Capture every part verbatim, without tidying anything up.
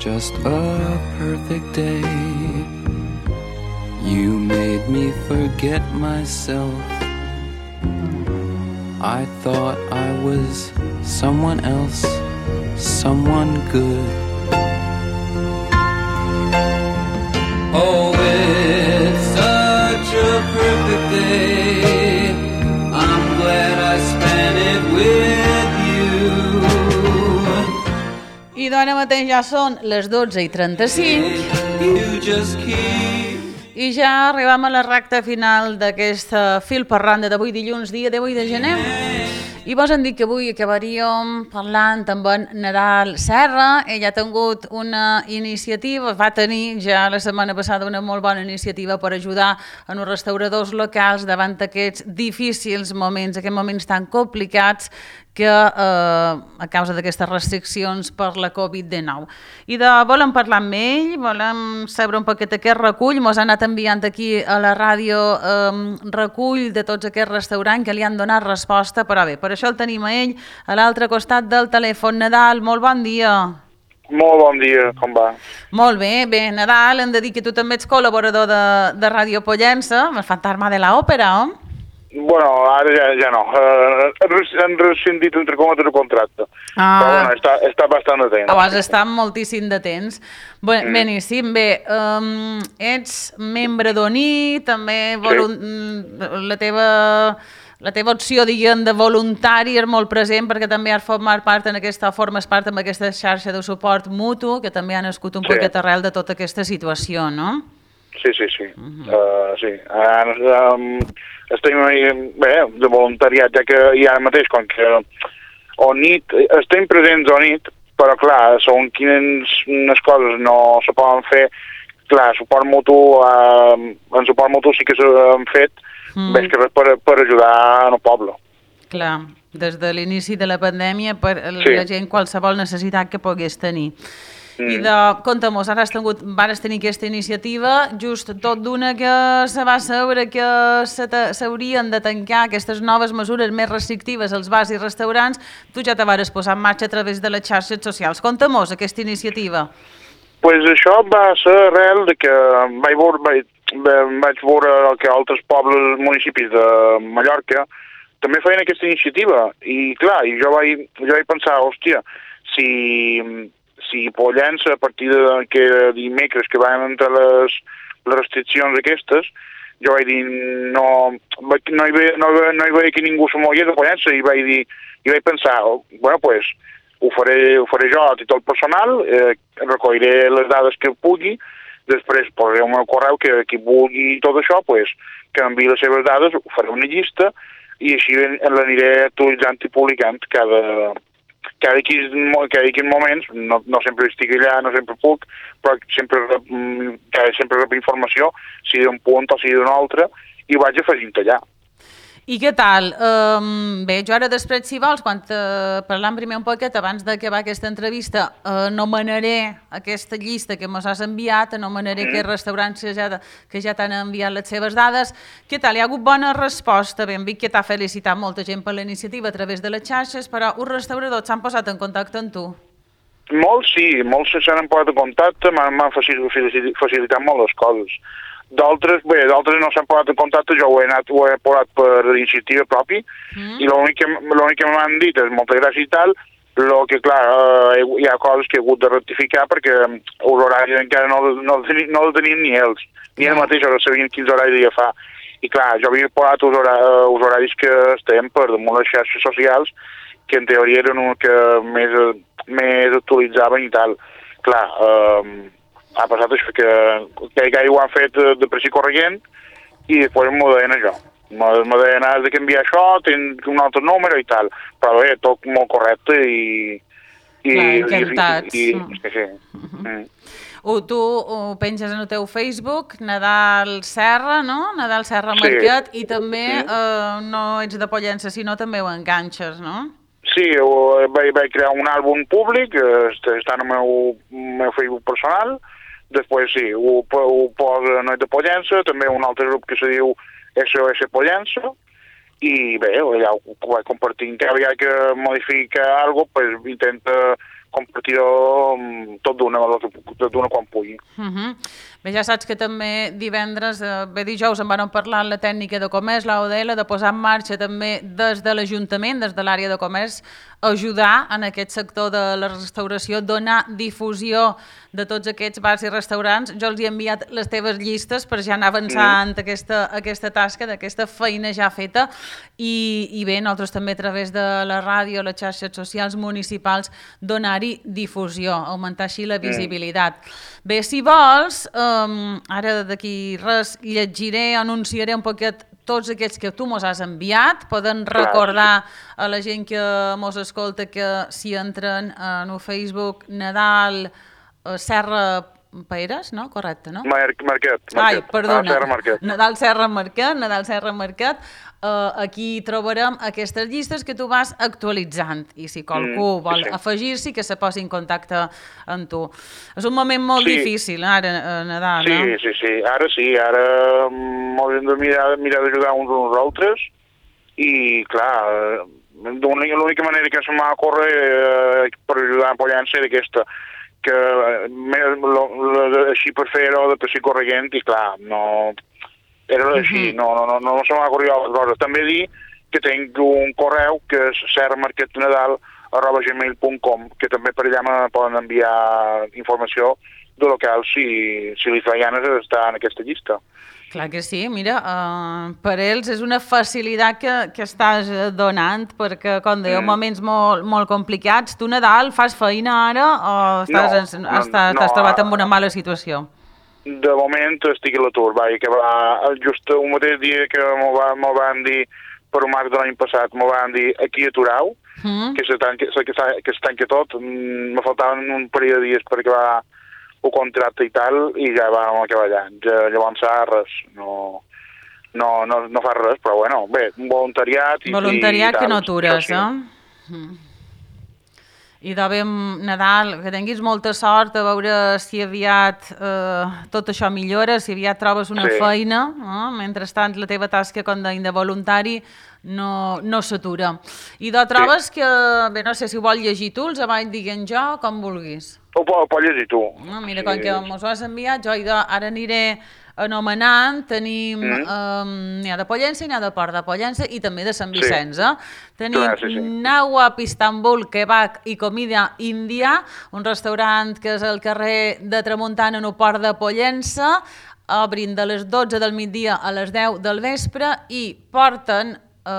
just a perfect day. You made me forget myself. I thought I was someone else, someone good. Oh, it's such a perfect day. I'm glad I spent it with you. I d'ara mateix ja són les dotze i trenta-cinc. You just keep I ja arribem a la recta final d'aquesta fil per randa d'avui dilluns, dia divuit de gener. I vos hem dit que avui acabaríem parlant amb en Nadal Serra. Ell ha tingut una iniciativa, va tenir ja la setmana passada una molt bona iniciativa per ajudar en els restauradors locals davant d'aquests difícils moments, aquests moments tan complicats que eh, a causa d'aquestes restriccions per la covid dinou. I de volem parlar amb ell, volem saber un poquet aquest recull, mos ha anat enviant aquí a la ràdio eh, recull de tots aquests restaurants que li han donat resposta, però bé, per això el tenim a ell a l'altre costat del telèfon. Nadal, molt bon dia. Molt bon dia, com va? Molt bé, bé, Nadal, hem de dir que tu també ets col·laborador de, de Ràdio Pollença, el fantasma de l'òpera, oi? Bueno, ara ja, ja no. Uh, han rescindit entre cometes el contracte. Ah. Però bueno, està, està bastant de temps. Abans està moltíssim de temps. Bé, mm. Beníssim, bé, um, ets membre d'O N I, també volun... sí. la teva... La teva opció, diguem, de voluntari és molt present perquè també has format part en aquesta, formes part en aquesta xarxa de suport mutu que també ha nascut un sí. poquet arrel de tota aquesta situació, no? Sí, sí, sí. Uh-huh. uh, sí. Ara, um, estem bé, de voluntariat, ja que hi ha mateix, com que O N I T, estem presents a O N I T, però clar, són quines coses no se poden fer. Clar, suport mutu, uh, en suport mutu sí que s'han fet, mm. ves que per, per ajudar el poble. Clar, des de l'inici de la pandèmia per sí. la gent qualsevol necessitat que pogués tenir. Mm. I de, compta-mos, ara has tingut, vares tenir aquesta iniciativa, just tot d'una que se va saber que s'haurien de tancar aquestes noves mesures més restrictives als bars i restaurants, tu ja te vares posar en marxa a través de les xarxes socials. Compta-mos aquesta iniciativa. Pues això va ser arrel de que vaig veure, vaig, vaig veure que altres pobles, municipis de Mallorca també feien aquesta iniciativa. I clar, i jo vaig, jo vaig pensar, hòstia, si, si Pollença, a partir de que dimecres que van entrar les, les restriccions aquestes, jo vaig dir, no, no, hi veia, no, no hi veia que ningú se mogués de Pollença, i vaig dir, i vaig pensar, bueno, pues, ho faré, ho faré jo a títol personal, eh, recolliré les dades que pugui, després posaré el meu correu que qui vulgui tot això, pues, que enviï les seves dades, faré una llista i així l'aniré actualitzant i publicant cada, cada quins moments, no, no sempre estic allà, no sempre puc, però sempre rep, sempre rep informació, si d'un punt o si d'un altre, i vaig afegint allà. I què tal? Um, bé, jo ara després, si vols, quan uh, parlant primer un poquet, abans d'acabar aquesta entrevista, uh, anomenaré aquesta llista que mos has enviat, anomenaré mm. aquests restaurants que ja, que ja t'han enviat les seves dades. Què tal? Hi ha hagut bona resposta? Bé, hem vist que t'ha felicitat molta gent per la iniciativa a través de les xarxes, però uns restauradors s'han posat en contacte amb tu? Molts sí, molts s'han posat en contacte, m'han facilitat molt les coses. D'altres, bé, d'altres no s'han posat en contacte, jo ho he anat, ho he posat per iniciativa propi, mm. i l'únic que, l'únic que m'han dit és molta gràcia i tal, però que, clar, eh, hi ha coses que he hagut de rectificar perquè els horaris encara no, no, no els tenien ni ells, ni ells mateix no sabien quins horaris hi fa. I, clar, jo havia posat els horaris, els horaris que estem per damunt les xarxes socials, que en teoria eren els que més, més actualitzaven i tal. Clar, eh, ha passat això, que, que ja ho han fet de, de pressa i corrent i després m'ho deien això. M'ho deien, has de canviar això, tinc un altre número i tal. Però bé, tot molt correcte i... i Clar, encantats. I, i, sí, sí. Mm. Uh, tu ho penges en el teu Facebook, Nadal Serra, no? Nadal Serra Marquet, sí. I també mm. eh, no ets de Pollença, sinó també ho enganxes, no? Sí, vaig, vaig crear un àlbum públic, està en el meu, meu Facebook personal. Després sí, ho, ho posa Nois de Pollença, també un altre grup que se diu S O S Pollença, i bé, allà ho vaig compartint. Cada vegada que modifica alguna cosa, pues, intenta compartir-ho tot d'una, tot d'una quan pugui. Uh -huh. Bé, ja saps que també divendres, eh, bé dijous, en van parlar la tècnica de comerç, l'A O D L, de posar en marxa també des de l'Ajuntament, des de l'àrea de comerç, ajudar en aquest sector de la restauració, donar difusió de tots aquests bars i restaurants. Jo els he enviat les teves llistes per ja anar avançant mm. aquesta, aquesta tasca, d'aquesta feina ja feta, i, i bé, nosaltres també a través de la ràdio, les xarxes socials municipals, donar-hi difusió, augmentar així la visibilitat. Mm. Bé, si vols, um, ara d'aquí res llegiré, anunciaré un poquet tots aquells que tu mos has enviat. Poden recordar a la gent que mos escolta que si entren en el Facebook Nadal Serra Paeres, no? Correcte, no? Mar Marquet. Ai, perdona. Ah, Serra Marquet. Nadal Serra Marquet, Nadal Serra Marquet. Uh, aquí trobarem aquestes llistes que tu vas actualitzant, i si qualcú mm, vol sí. afegir-s'hi, que se posi en contacte amb tu. És un moment molt sí. difícil, ara, a Nadal, sí, no? Sí, sí, sí. Ara sí, ara hem de mirar, mirar d'ajudar uns als altres, i, clar, l'única manera que se m'ha de córrer eh, per ajudar a Pollença era aquesta, que així per fer-ho de passi corregent, i, clar, no... Era així, uh-huh. no, no, no, no se m'ha corrit les coses. També dir que tinc un correu que és serramarquetnadal arroba gmail punt com, que també per allà me poden enviar informació de local si, si li fa ganes d'estar en aquesta llista. Clar que sí, mira, uh, per ells és una facilitat que, que estàs donant, perquè quan dèieu mm. moments molt, molt complicats, tu, Nadal, fas feina ara o estàs, no, estàs, no, estàs trobat en una mala situació? De moment estic a l'atur, que va just un mateix dia que m'ho va, van dir per un març de l'any passat, m'ho van dir aquí aturau, mm. que, se tanca, que, que es tanca tot, me faltaven un parell de dies per acabar el contracte i tal, i ja vam acabar allà. Ja, llavors res, no, no, no, no fa res, però bueno, bé, un voluntariat i Voluntariat i, i que no atures, sí. eh? Mm. I de ben Nadal, que tinguis molta sort, a veure si aviat eh, tot això millora, si aviat trobes una sí. feina, eh? Mentrestant la teva tasca com de voluntari no, no s'atura. I de trobes sí. que, bé, no sé si ho vol llegir tu, els avall diguen jo, com vulguis. Ho pot, ho pot llegir tu. No, mira, sí. com que mos ho has enviat, jo ara aniré anomenant, tenim, mm. um, n'hi ha de Pollença i n'hi ha de Port de Pollença i també de Sant Vicenç. Sí. Eh? Tenim Clar, sí, sí. Nawab Istanbul Kebab i Comida Índia, un restaurant que és al carrer de Tramuntana en el Port de Pollença, obrin de les dotze del migdia a les deu del vespre i porten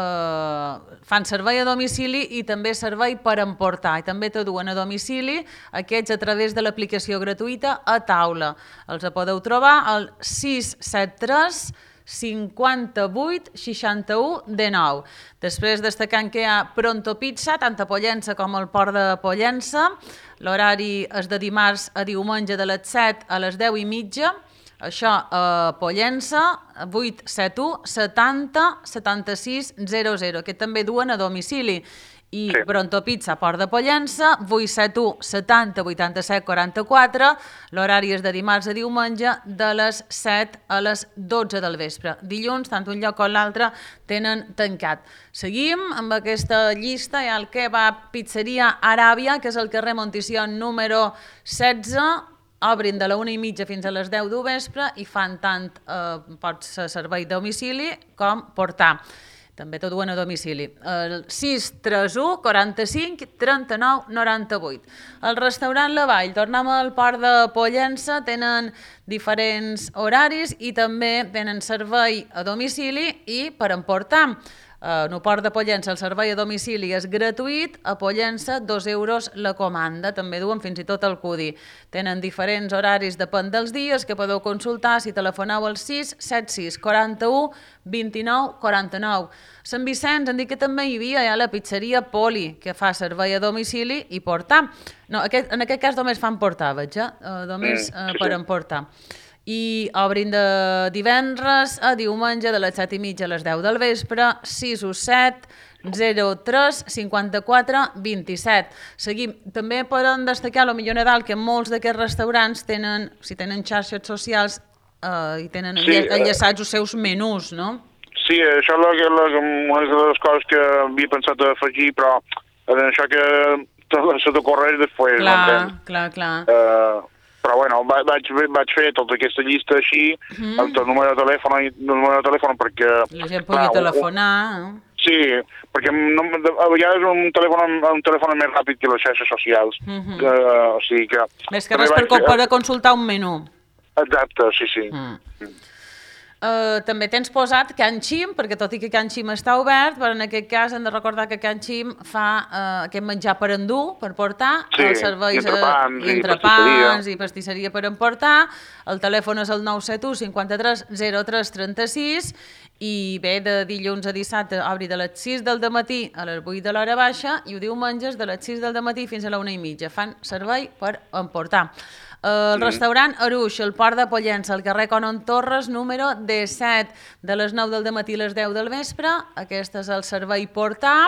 Uh, fan servei a domicili i també servei per emportar, i també t'ho duen a domicili, aquests a través de l'aplicació gratuïta a taula. Els podeu trobar al sis set tres cinquanta-vuit seixanta-u dinou. Després destacant que hi ha Pronto Pizza, tant a Pollença com al Port de Pollença. L'horari és de dimarts a diumenge de les set a les deu i mitja. Això a Pollença, vuit set u setanta setanta-sis zero zero, que també duen a domicili. I sí. Pronto Pizza, Port de Pollença, vuit set u setanta vuitanta-set quaranta-quatre, l'horari és de dimarts a diumenge de les set a les dotze del vespre. Dilluns, tant un lloc com l'altre, tenen tancat. Seguim amb aquesta llista, hi ha el Kebab Pizzeria Aràbia, que és el carrer Montición número setze, obrin de la una i mitja fins a les deu del vespre i fan tant eh, pot ser servei a domicili com portar. També t'ho duen a domicili. El sis tres u quaranta-cinc trenta-nou noranta-vuit. El restaurant La Vall, tornem al Port de Pollença, tenen diferents horaris i també tenen servei a domicili i per emportar. En el Port de Pollença el servei a domicili és gratuït, a Pollença dos euros la comanda, també duen fins i tot el codi. Tenen diferents horaris, depèn dels dies, que podeu consultar si telefoneu al sis set sis quaranta-u vint-i-nou quaranta-nou. Sant Vicenç, han dit que també hi havia ja la pizzeria Poli, que fa servei a domicili i portar. No, aquest, en aquest cas només fan portar, veig, eh? Només eh, per emportar. I obrin de divendres a diumenge de les set i mitja a les deu del vespre, sis u set zero tres cinquanta-quatre vint-i-set. Seguim. També poden destacar, potser Nadal, que molts d'aquests restaurants tenen, si tenen xarxes socials eh, i tenen sí, enllaçats els seus menús, no? Sí, això és una de les coses que havia pensat afegir, però en això que se t'ocorreix després, clar, m'entens? clar, clar. Uh, però bueno, va, vaig, vaig fer tota aquesta llista així, Mm. amb el número de telèfon, i- el número de telèfon perquè... La gent pugui clar, un- telefonar. Sí, perquè no, a vegades un telèfon, un telèfon és més ràpid que les xarxes socials. Mhm. que, o sigui que... Més que també res per, vaig co- fer- per consultar un menú. Exacte, sí, sí. Mm. Uh, també tens posat Can Xim, perquè tot i que Can Xim està obert, però en aquest cas hem de recordar que Can Xim fa uh, aquest menjar per endur, per portar, Sí, els serveis, i entrepans, eh, i i entrepans i pastisseria per emportar. El telèfon és el nou set u cinquanta-tres zero tres trenta-sis i bé, de dilluns a dissabte obri de les sis del dematí a les vuit de l'hora baixa i ho diumenges de les sis del dematí fins a la una i mitja. Fan servei per emportar. El restaurant Aruix, al Port de Pollença, al carrer Conon Torres, número disset, de les nou del dematí a les deu del vespre. Aquest és el servei portar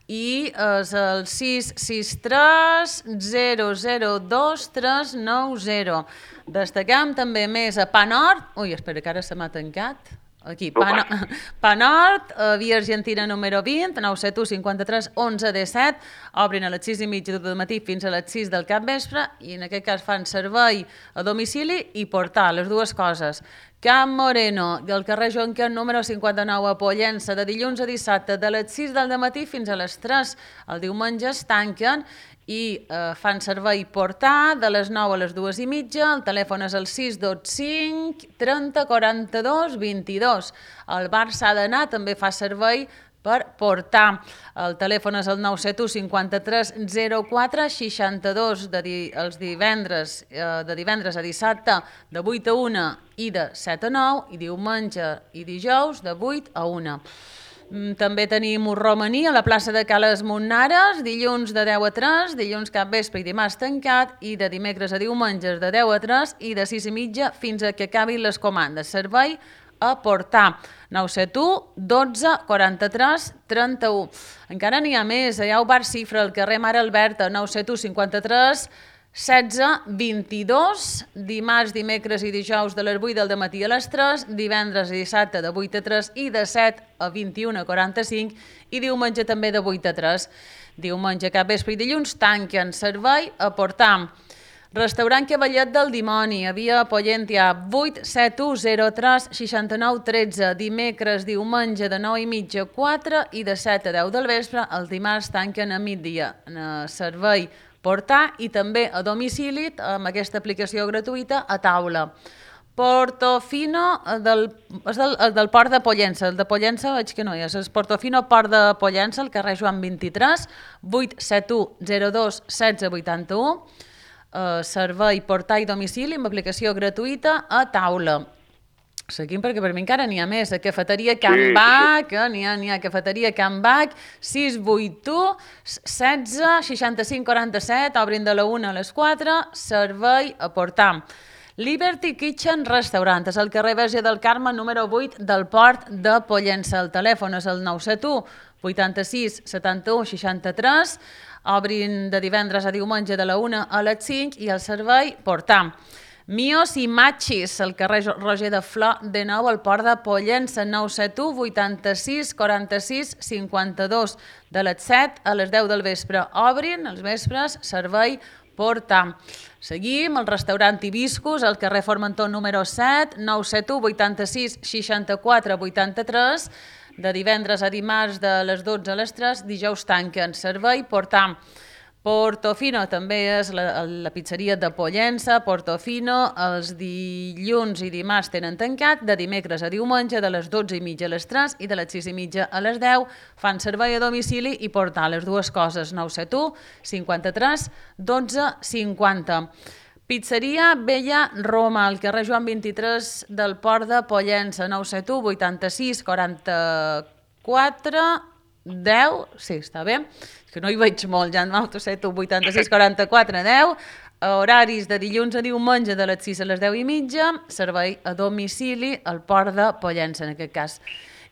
i és el sis sis tres zero zero dos tres nou zero. Destaquem també més a Panort. Ui, espera, que ara se m'ha tancat. Aquí, Pan, Panort, uh, via Argentina número vint, nou set u cinquanta-tres onze disset, obrin a les sis i mitja del matí fins a les sis del capvespre i en aquest cas fan servei a domicili i portar les dues coses. Camp Moreno, del carrer Jonquer número cinquanta-nou a Pollença, de dilluns a dissabte, de les sis del matí fins a les tres. El diumenge es tanquen i eh, fan servei portar de les nou a les dues i mitja. El telèfon és el sis dos cinc trenta quaranta-dos vint-i-dos. El bar S'ha d'anar també fa servei per portar. El telèfon és el nou set u cinquanta-tres zero quatre seixanta-dos de di els divendres, eh, de divendres a dissabte de vuit a una i de set a nou i diumenge i dijous de vuit a una. També tenim un romaní a la plaça de Cales Monnares, dilluns de deu a tres, dilluns capvespre i dimarts tancat, i de dimecres a diumenges de deu a tres i de sis i mitja fins a que acabin les comandes. Servei a portar. nou set u dotze quaranta-tres trenta-u. Encara n'hi ha més. Hi ha el bar Cifra al carrer Mare Alberta, nou set u cinquanta-tres setze vint-i-dos, dimarts, dimecres i dijous de les vuit del matí a les tres, divendres i dissabte de vuit a tres i de set a vint i una quaranta-cinc i diumenge també de vuit a tres. Diumenge, capvespre i dilluns tanquen servei a portar. Restaurant Cavallet del Dimoni, a via Pollentia, vuit set u zero tres seixanta-nou tretze, dimecres, diumenge de nou i mitja a quatre i de set a deu del vespre, els dimarts tanquen a migdia. Servei portar i també a domicili amb aquesta aplicació gratuïta a taula. Portofino del, és del, el del Port de Pollença. El de Pollença veig que no hi és. És Portofino Port de Pollença, al carrer Joan vint-i-tres, vuit set u zero dos setze vuitanta-u. Uh, servei portar i domicili amb aplicació gratuïta a taula. Seguim perquè per mi encara n'hi ha més. A Cafeteria Can Sí, sí, sí. Bac, eh? n'hi ha, n'hi ha Cafeteria Can Bac, sis vuit u setze seixanta-cinc quaranta-set, obrin de la una a les quatre, servei a portar. Liberty Kitchen Restaurant, és al carrer Verge del Carme, número vuit del Port de Pollença. El telèfon és el nou set u vuitanta-sis setanta-u seixanta-tres, obrin de divendres a diumenge de la una a les cinc i el servei portar. Mios i Machis, al carrer Roger de Flor, de nou al Port de Pollença, nou set u vuitanta-sis quaranta-sis cinquanta-dos, de les set a les deu del vespre. Obrin els vespres, servei portar. Seguim, el restaurant Hibiscus, al carrer Formentor número set, nou set u vuitanta-sis seixanta-quatre vuitanta-tres, de divendres a dimarts de les dotze a les tres, dijous tanquen, servei portar. Portofino també és la, la pizzeria de Pollença. Portofino els dilluns i dimarts tenen tancat, de dimecres a diumenge de les dotze i mitja a les tres i de les sis i mitja a les deu. Fan servei a domicili i portar les dues coses, nou set u cinquanta-tres dotze cinquanta. Pizzeria Bella Roma, al carrer Joan vint-i-tres del Port de Pollença, nou set u vuitanta-sis quaranta-quatre deu, sí, està bé, que no hi veig molt, ja nou set u vuitanta-sis quaranta-quatre deu, horaris de dilluns a diumenge de les sis a les deu i mitja, servei a domicili al Port de Pollença, en aquest cas.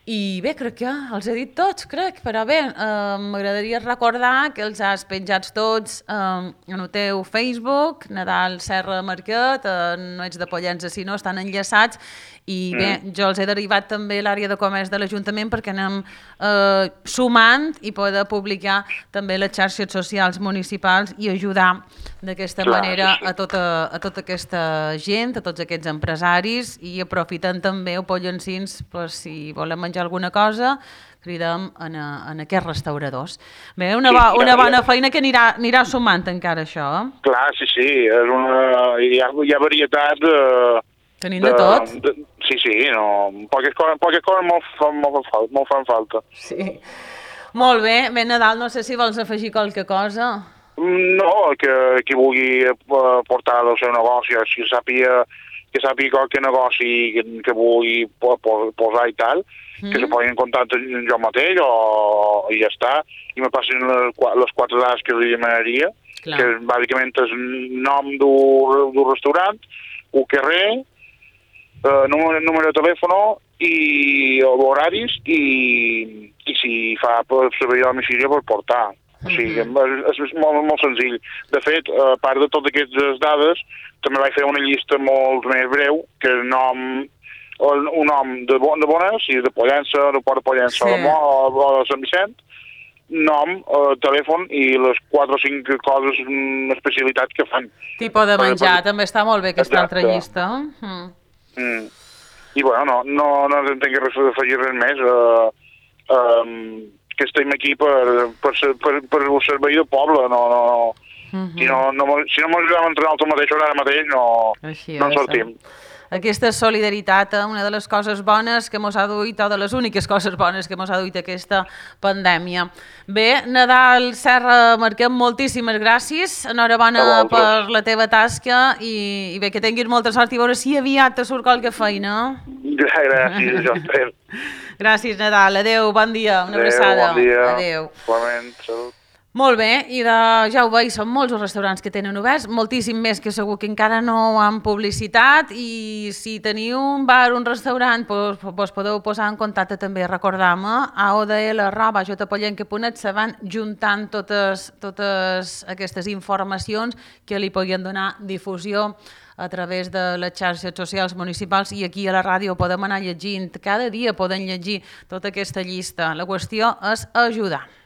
I bé, crec que els he dit tots, crec, però bé, eh, m'agradaria recordar que els has penjats tots eh, en el teu Facebook, Nadal Serra Marquet, eh, no ets de Pollença, sinó estan enllaçats, i bé, mm. jo els he derivat també a l'àrea de comerç de l'Ajuntament perquè anem eh, sumant i poder publicar també les xarxes socials municipals i ajudar d'aquesta manera sí, sí. a tota, a tota aquesta gent, a tots aquests empresaris, i aprofitant també el Pollencins per si volen menjar alguna cosa, cridem en, a, en aquests restauradors. Bé, una, Sí, bo, una ja, bona ja. feina que anirà, anirà sumant encara això. Eh? Clar, sí, sí, és una, hi, ha, hi ha varietat de... Tenim de, de tot. De, sí, sí, no, poques coses, poques coses molt, fan, molt, molt fan falta. Sí. Molt bé. Bé, Nadal, no sé si vols afegir qualque cosa. No, que qui vulgui portar el seu negoci, si sàpiga, que sàpiga qualque negoci que, que vulgui posar i tal, mm. que se posin en contacte amb jo mateix o i ja està, i me passin les, les quatre dades que li demanaria, Clar. que bàsicament és nom d'un restaurant, un carrer, Uh, número, número de telèfon i horaris i, i si fa per servei a domicili per portar. Uh-huh. O sigui, és, és molt, molt senzill. De fet, a part de totes aquestes dades, també vaig fer una llista molt més breu, que és nom, un nom de, bon, de Bones, si de Pollença, de Port de Pollença, sí. o, de Mo, o, o de Sant Vicent, nom, uh, telèfon i les quatre o cinc coses, especialitats que fan. Tipus de menjar, per... també està molt bé aquesta Exacte. altra llista. Mm. Mm. I bueno, no, no, no entenc res d'afegir res més. Uh, um, que estem aquí per, per, per, per el servei del poble, no, no, uh-huh. si no, no, si no ens ajudem entre nosaltres mateixos ara mateix no, no en sortim. Aquesta solidaritat, una de les coses bones que mos ha duit, o de les úniques coses bones que mos ha duit aquesta pandèmia. Bé, Nadal Serra Marquet, moltíssimes gràcies, enhorabona per la teva tasca i, i bé, que tinguis molta sort i veure si aviat te surt qualque feina. Gràcies, jo espero. Gràcies, Nadal. Adéu, bon dia, una Adéu, abraçada. Bon dia. Adéu. Igualment, salut. Molt bé, i de, ja ho veig, són molts els restaurants que tenen oberts, moltíssim més que segur que encara no han publicitat, i si teniu un bar, un restaurant, pues, pues podeu posar en contacte també, recordar-me, a odl arroba jpollenca punt net se van juntant totes, totes aquestes informacions que li podien donar difusió a través de les xarxes socials municipals, i aquí a la ràdio podem anar llegint, cada dia podem llegir tota aquesta llista. La qüestió és ajudar.